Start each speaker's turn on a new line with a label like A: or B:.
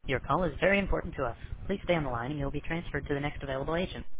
A: Your call is very important to us. Please stay on the line and you'll be transferred to the next available agent.